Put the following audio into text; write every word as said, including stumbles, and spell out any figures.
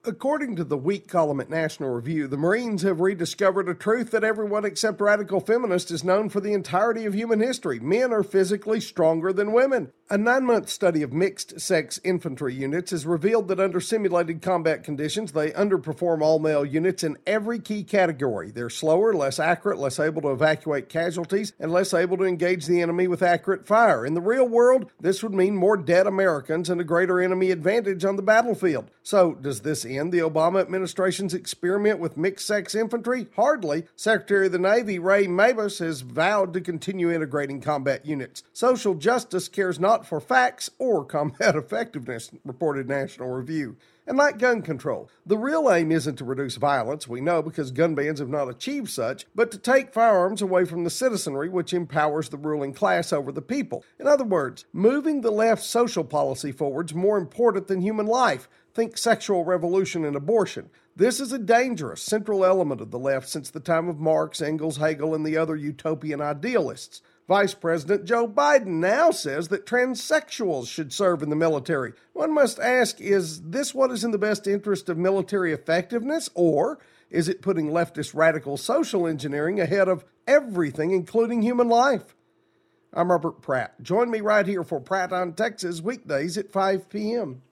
According to the Week column at National Review, the Marines have rediscovered a truth that everyone except radical feminists has known for the entirety of human history. Men are physically stronger than women. A nine-month study of mixed-sex infantry units has revealed that under simulated combat conditions, they underperform all-male units in every key category. They're slower, less accurate, less able to evacuate casualties, and less able to engage the enemy with accurate fire. In the real world, this would mean more dead Americans and a greater enemy advantage on the battlefield. So, does this end the Obama administration's experiment with mixed-sex infantry? Hardly. Secretary of the Navy Ray Mabus has vowed to continue integrating combat units. Social justice cares not for facts or combat effectiveness, reported National Review. And like gun control, the real aim isn't to reduce violence, we know, because gun bans have not achieved such, but to take firearms away from the citizenry, which empowers the ruling class over the people. In other words, moving the left's social policy forward is more important than human life. Think sexual revolution and abortion. This is a dangerous central element of the left since the time of Marx, Engels, Hegel, and the other utopian idealists. Vice President Joe Biden now says that transsexuals should serve in the military. One must ask, is this what is in the best interest of military effectiveness, or is it putting leftist radical social engineering ahead of everything, including human life? I'm Robert Pratt. Join me right here for Pratt on Texas, weekdays at five p.m.